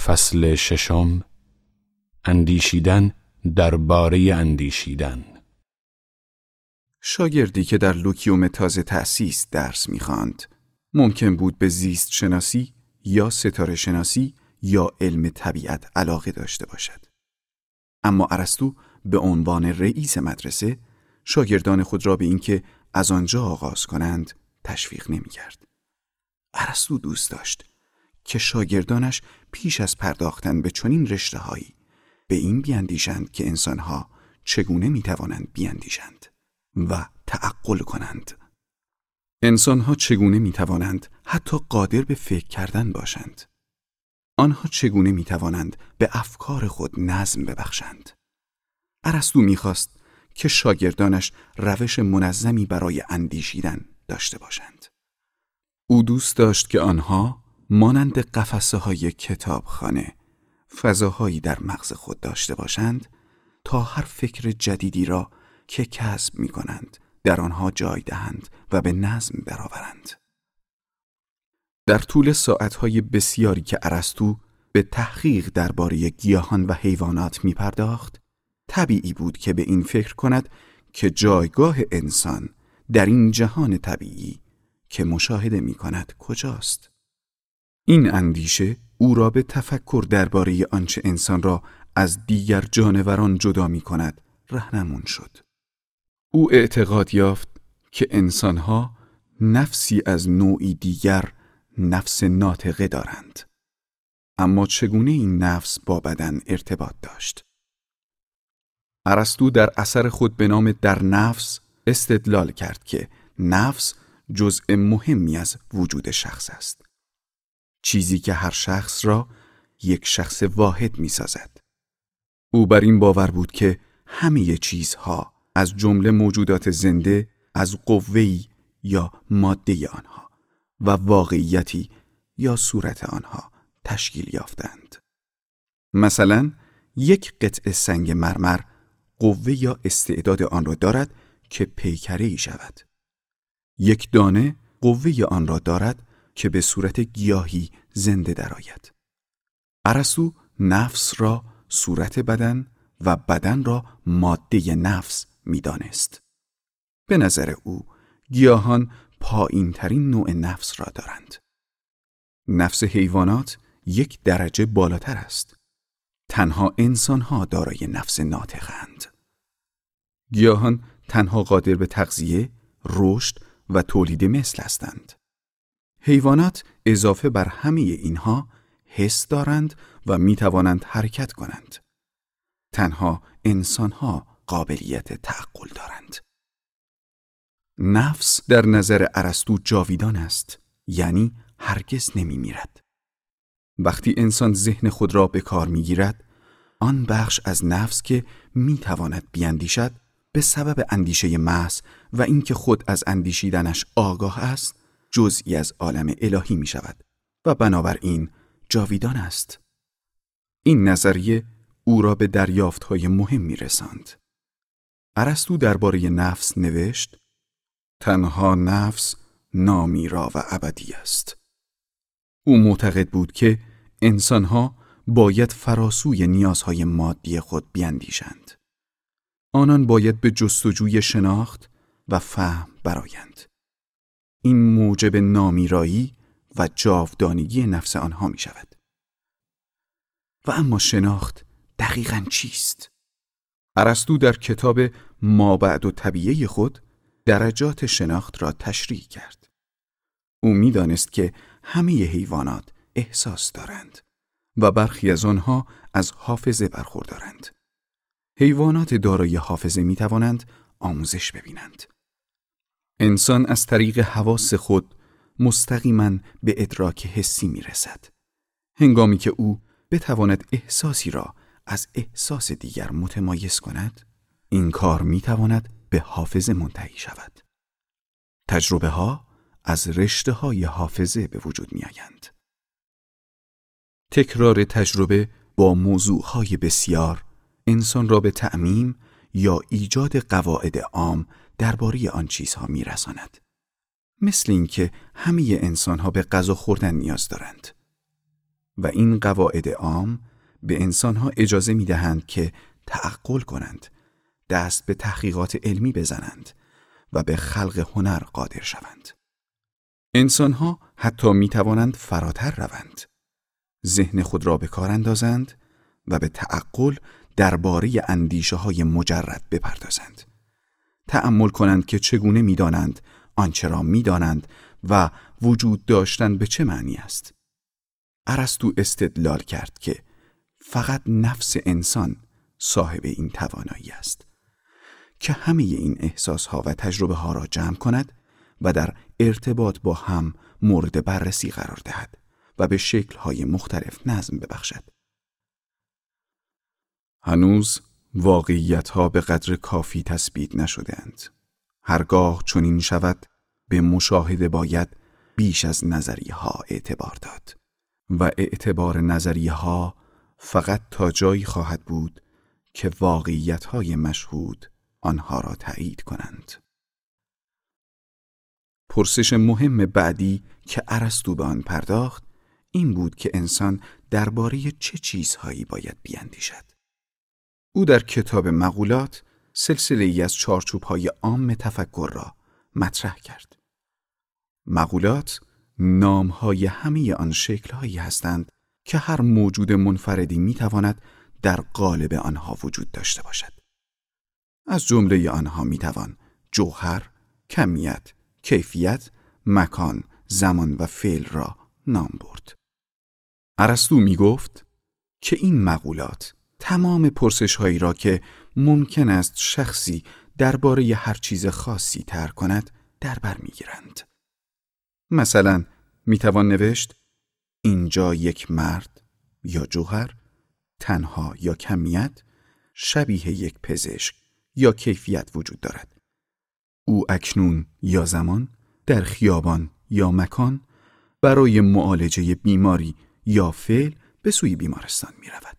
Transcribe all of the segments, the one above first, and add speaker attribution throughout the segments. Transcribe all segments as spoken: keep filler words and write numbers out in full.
Speaker 1: فصل ششم، اندیشیدن درباره اندیشیدن.
Speaker 2: شاگردی که در لوکیوم تازه تأسیس درس می‌خواند، ممکن بود به زیست شناسی یا ستاره شناسی یا علم طبیعت علاقه داشته باشد. اما ارسطو به عنوان رئیس مدرسه شاگردان خود را به اینکه از آنجا آغاز کنند تشویق نمی‌کرد. ارسطو دوست داشت که شاگردانش پیش از پرداختن به چنین رشته‌هایی به این بیاندیشند که انسان‌ها چگونه می‌توانند بیاندیشند و تعقل کنند. انسان‌ها چگونه می‌توانند حتی قادر به فکر کردن باشند. آنها چگونه می‌توانند به افکار خود نظم ببخشند. ارسطو می‌خواست که شاگردانش روش منظمی برای اندیشیدن داشته باشند. او دوست داشت که آنها مانند قفسه‌های کتابخانه فضاهایی در مغز خود داشته باشند تا هر فکر جدیدی را که کسب می‌کنند در آنها جای دهند و به نظم درآورند. در طول ساعت‌های بسیاری که ارسطو به تحقیق درباره گیاهان و حیوانات می‌پرداخت، طبیعی بود که به این فکر کند که جایگاه انسان در این جهان طبیعی که مشاهده می‌کند کجاست. این اندیشه او را به تفکر درباره آنچه انسان را از دیگر جانوران جدا می‌کند راهنمون شد. او اعتقاد یافت که انسان‌ها نفسی از نوعی دیگر، نفس ناطقه دارند. اما چگونه این نفس با بدن ارتباط داشت؟ ارسطو در اثر خود به نام در نفس استدلال کرد که نفس جزء مهمی از وجود شخص است. چیزی که هر شخص را یک شخص واحد می سازد. او بر این باور بود که همه چیزها از جمله موجودات زنده از قوه‌ای یا ماده آنها و واقعیتی یا صورت آنها تشکیل یافتند. مثلا یک قطعه سنگ مرمر قوه یا استعداد آن را دارد که پیکره‌ای شود. یک دانه قوه آن را دارد که به صورت گیاهی زنده درآید. ارسطو نفس را صورت بدن و بدن را ماده نفس می‌دانست. به نظر او گیاهان پایین ترین نوع نفس را دارند. نفس حیوانات یک درجه بالاتر است. تنها انسان‌ها دارای نفس ناطقه‌اند. گیاهان تنها قادر به تغذیه، رشد و تولید مثل هستند. حیوانات اضافه بر همه اینها حس دارند و می توانند حرکت کنند. تنها انسان‌ها قابلیت تعقل دارند. نفس در نظر ارسطو جاویدان است، یعنی هرگز نمی میرد. وقتی انسان ذهن خود را به کار می گیرد، آن بخش از نفس که می تواند بیاندیشد به سبب اندیشه محض و اینکه خود از اندیشیدنش آگاه است، جزئی از عالم الهی می شود و بنابراین جاویدان است. این نظریه او را به دریافت‌های مهم می رساند. ارسطو درباره نفس نوشت: تنها نفس نامیرا و ابدی است. او معتقد بود که انسان‌ها باید فراسوی نیازهای مادی خود بیاندیشند. آنان باید به جستجوی شناخت و فهم برآیند. این موجب نامیرایی و جاودانگی نفس آنها می شود. و اما شناخت دقیقاً چیست؟ ارسطو در کتاب مابعد و طبیعه خود درجات شناخت را تشریح کرد. او می دانست که همه حیوانات احساس دارند و برخی از آنها از حافظه برخوردارند. حیوانات دارای حافظه می توانند آموزش ببینند. انسان از طریق حواس خود مستقیما به ادراک حسی می رسد. هنگامی که او بتواند احساسی را از احساس دیگر متمایز کند، این کار می تواند به حافظه منتهی شود. تجربه ها از رشته های حافظه به وجود می آیند. تکرار تجربه با موضوعهای بسیار انسان را به تعمیم یا ایجاد قواعد عام درباره آن چیزها می رساند. مثل اینکه همه انسان‌ها به غذا خوردن نیاز دارند. و این قواعد عام به انسانها اجازه می دهند که تعقل کنند، دست به تحقیقات علمی بزنند و به خلق هنر قادر شوند. انسانها حتی می توانند فراتر روند، ذهن خود را به کار اندازند و به تعقل درباره اندیشه های مجرد بپردازند. تأمل کنند که چگونه می دانند آنچه را می دانند و وجود داشتن به چه معنی است. ارسطو استدلال کرد که فقط نفس انسان صاحب این توانایی است که همه این احساسها و تجربه ها را جمع کند و در ارتباط با هم مورد بررسی قرار دهد و به شکل‌های مختلف نظم ببخشد. هنوز واقعیت‌ها به قدر کافی تثبیت نشده‌اند. هرگاه چنین شود به مشاهده باید بیش از نظریه‌ها اعتبار داد و اعتبار نظریه‌ها فقط تا جایی خواهد بود که واقعیت‌های مشهود آنها را تایید کنند. پرسش مهم بعدی که ارسطو به آن پرداخت این بود که انسان درباره چه چیزهایی باید بیاندیشد. او در کتاب مقولات سلسله‌ای از چارچوب‌های عام تفکر را مطرح کرد. مقولات نام‌های همه آن شکل‌هایی هستند که هر موجود منفردی می‌تواند در قالب آنها وجود داشته باشد. از جمله آنها می‌توان جوهر، کمیت، کیفیت، مکان، زمان و فعل را نام برد. ارسطو می‌گفت که این مقولات تمام پرسش‌هایی را که ممکن است شخصی درباره هر چیز خاصی طرح کند در بر می‌گیرند. مثلا می‌توان نوشت اینجا یک مرد یا جوهر، تنها یا کمیت، شبیه یک پزشک یا کیفیت وجود دارد. او اکنون یا زمان، در خیابان یا مکان، برای معالجه بیماری یا فعل به سوی بیمارستان می رود.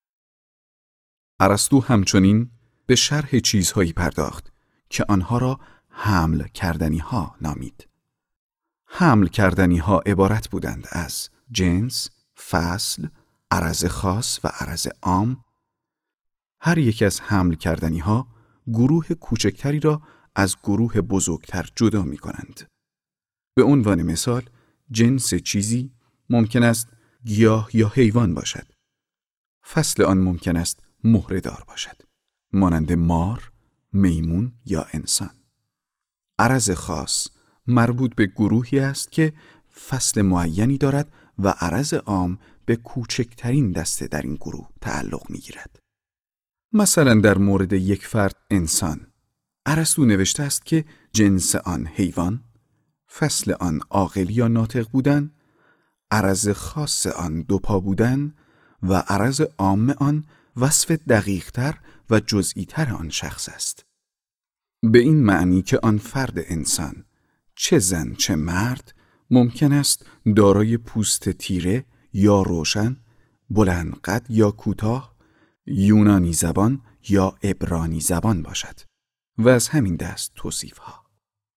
Speaker 2: ارسطو همچنین به شرح چیزهایی پرداخت که آنها را حمل کردنی ها نامید. حمل کردنی ها عبارت بودند از جنس، فصل، عرض خاص و عرض عام. هر یک از حمل کردنی ها گروه کوچکتری را از گروه بزرگتر جدا می کنند. به عنوان مثال، جنس چیزی ممکن است گیاه یا حیوان باشد. فصل آن ممکن است مهره‌دار باشد، مانند مار، میمون یا انسان. عرض خاص مربوط به گروهی است که فصل معینی دارد و عرض عام به کوچکترین دسته در این گروه تعلق می گیرد. مثلا در مورد یک فرد انسان، ارسطو نوشته است که جنس آن حیوان، فصل آن عاقل یا ناطق بودن، عرض خاص آن دوپا بودن و عرض عام آن وصف دقیقتر و جزئی‌تر آن شخص است. به این معنی که آن فرد انسان، چه زن چه مرد، ممکن است دارای پوست تیره یا روشن، بلند قد یا کوتاه، یونانی زبان یا عبرانی زبان باشد و از همین دست توصیف‌ها.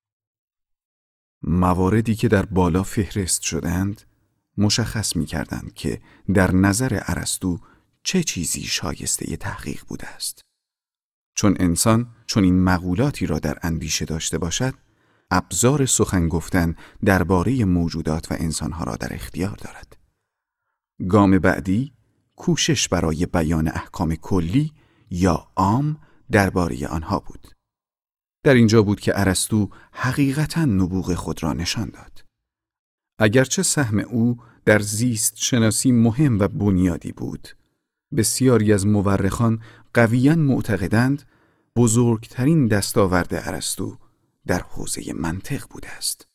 Speaker 2: مواردی که در بالا فهرست شدند مشخص می‌کردند که در نظر ارسطو چه چیزی شایسته تحقیق بوده است. چون انسان چون این مقولاتی را در اندیشه داشته باشد، ابزار سخن گفتن درباره موجودات و انسانها را در اختیار دارد. گام بعدی کوشش برای بیان احکام کلی یا عام درباره آنها بود. در اینجا بود که ارسطو حقیقتاً نبوغ خود را نشان داد. اگرچه سهم او در زیست شناسی مهم و بنیادی بود، بسیاری از مورخان قویاً معتقدند بزرگترین دستاورد ارسطو در حوزه منطق بوده است.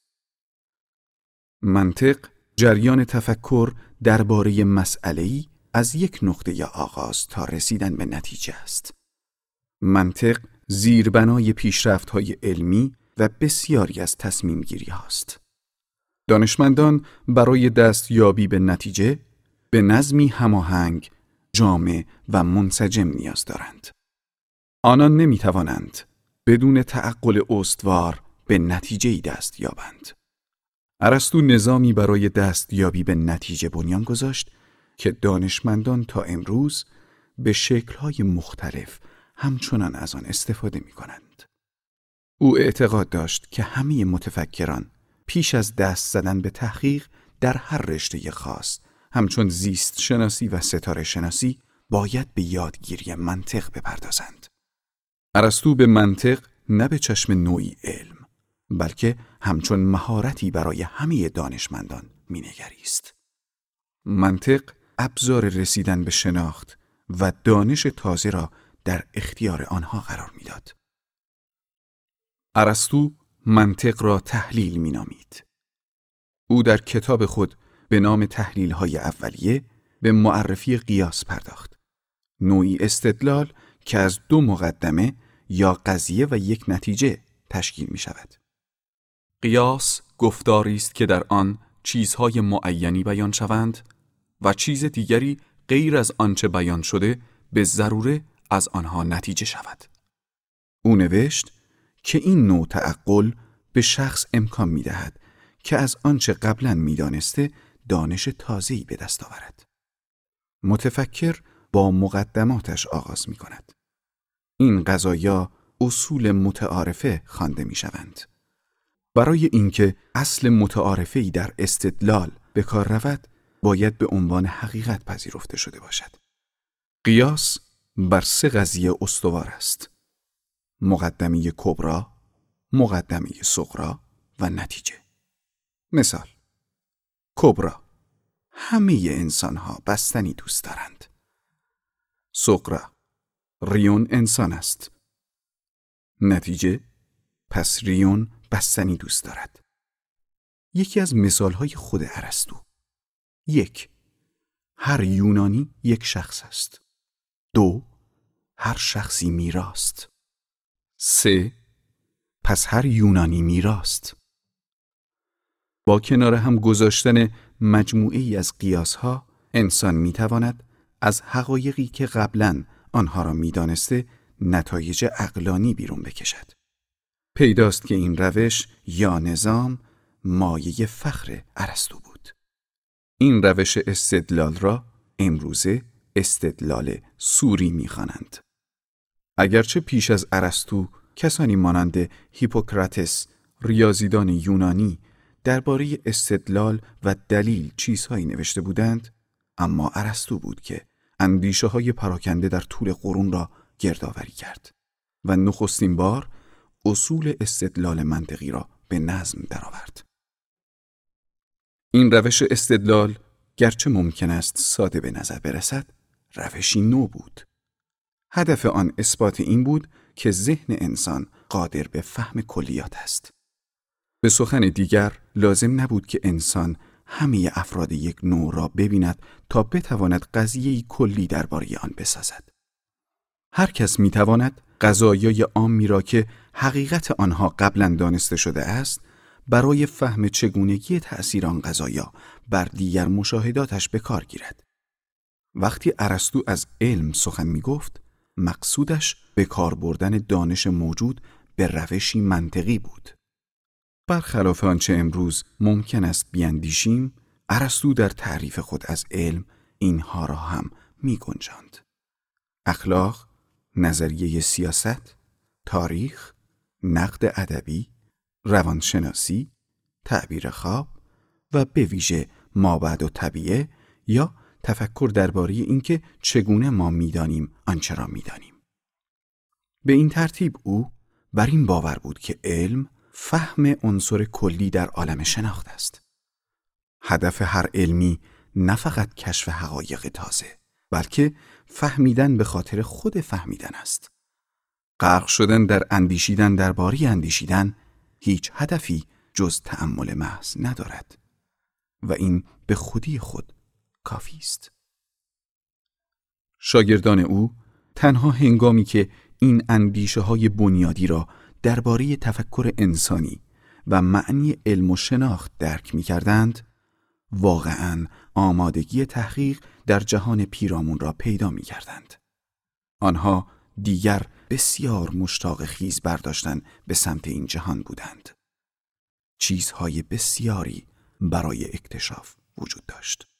Speaker 2: منطق جریان تفکر درباره مسئله‌ای از یک نقطه آغاز تا رسیدن به نتیجه است. منطق زیربنای پیشرفت‌های علمی و بسیاری از تصمیم گیری هاست. دانشمندان برای دستیابی به نتیجه به نظمی هماهنگ، جامع و منسجم نیاز دارند. آنان نمی توانند بدون تعقل استوار به نتیجه‌ای دست یابند. ارسطو نظامی برای دستیابی به نتیجه بنیان گذاشت که دانشمندان تا امروز به شکل‌های مختلف همچنان از آن استفاده می‌کنند. او اعتقاد داشت که همه متفکران پیش از دست زدن به تحقیق در هر رشته خاص، همچون زیست شناسی و ستاره شناسی، باید به یادگیری منطق بپردازند. ارسطو به منطق نه به چشم نوعی علم، بلکه همچون مهارتی برای همه دانشمندان مینگریست. منطق ابزار رسیدن به شناخت و دانش تازه را در اختیار آنها قرار میداد. ارسطو منطق را تحلیل مینامید. او در کتاب خود به نام تحلیل‌های اولیه به معرفی قیاس پرداخت، نوعی استدلال که از دو مقدمه یا قضیه و یک نتیجه تشکیل می شود. قیاس گفتاری است که در آن چیزهای معینی بیان شوند و چیز دیگری غیر از آنچه بیان شده به ضروره از آنها نتیجه شود. او نوشت که این نوع تعقل به شخص امکان می دهد که از آنچه قبلا می دانسته دانش تازه‌ای به دست آورد. متفکر با مقدماتش آغاز می کند. این قضایا اصول متعارفه خوانده می شوند. برای اینکه اصل متعارفه‌ای در استدلال به کار رود، باید به عنوان حقیقت پذیرفته شده باشد. قیاس بر سه قضیه استوار است: مقدمه کبری، مقدمه صغری و نتیجه. مثال: کبری، همه انسان‌ها بستنی دوست دارند. صغری، ریون انسان است. نتیجه، پس ریون بستنی دوست دارد. یکی از مثالهای خود ارسطو: یک، هر یونانی یک شخص است. دو، هر شخصی میراست. سه، پس هر یونانی میراست. با کنار هم گذاشتن مجموعه‌ای از قیاس‌ها، انسان میتواند از حقایقی که قبلاً آنها را میدانسته نتایج عقلانی بیرون بکشد. پیداست که این روش یا نظام مایه فخر ارسطو بود. این روش استدلال را امروزه استدلال سوری می‌خوانند. اگرچه پیش از ارسطو کسانی مانند هیپوکراتس، ریاضیدان یونانی، درباره استدلال و دلیل چیزهایی نوشته بودند، اما ارسطو بود که اندیشه‌های پراکنده در طول قرون را گردآوری کرد و نخستین بار اصول استدلال منطقی را به نظم درآورد. این روش استدلال گرچه ممکن است ساده به نظر برسد، روشی نو بود. هدف آن اثبات این بود که ذهن انسان قادر به فهم کلیات است. به سخن دیگر، لازم نبود که انسان همه افراد یک نوع را ببیند تا بتواند قضیه‌ای کلی درباره آن بسازد. هر کس میتواند قضایای عامی را که حقیقت آنها قبلا دانسته شده است، برای فهم چگونگی تأثیر آن قضایا بر دیگر مشاهداتش به کار گیرد. وقتی ارسطو از علم سخن میگفت، مقصودش به کار بردن دانش موجود به روشی منطقی بود. برخلاف آنچه امروز ممکن است بیاندیشیم، ارسطو در تعریف خود از علم اینها را هم می گنجاند: اخلاق، نظریه سیاست، تاریخ، نقد ادبی، روانشناسی، تعبیر خواب و به ویژه مابعد الطبیعه یا تفکر درباره اینکه چگونه ما می‌دانیم آنچه را می‌دانیم. به این ترتیب او بر این باور بود که علم فهم عنصر کلی در عالم شناخت است. هدف هر علمی نه فقط کشف حقایق تازه، بلکه فهمیدن به خاطر خود فهمیدن است. غرق شدن در اندیشیدن درباره اندیشیدن هیچ هدفی جز تأمل محض ندارد و این به خودی خود کافی است. شاگردان او تنها هنگامی که این اندیشه های بنیادی را درباره تفکر انسانی و معنی علم و شناخت درک می کردند، واقعاً آمادگی تحقیق در جهان پیرامون را پیدا می کردند. آنها دیگر بسیار مشتاق خیز برداشتن به سمت این جهان بودند. چیزهای بسیاری برای اکتشاف وجود داشت.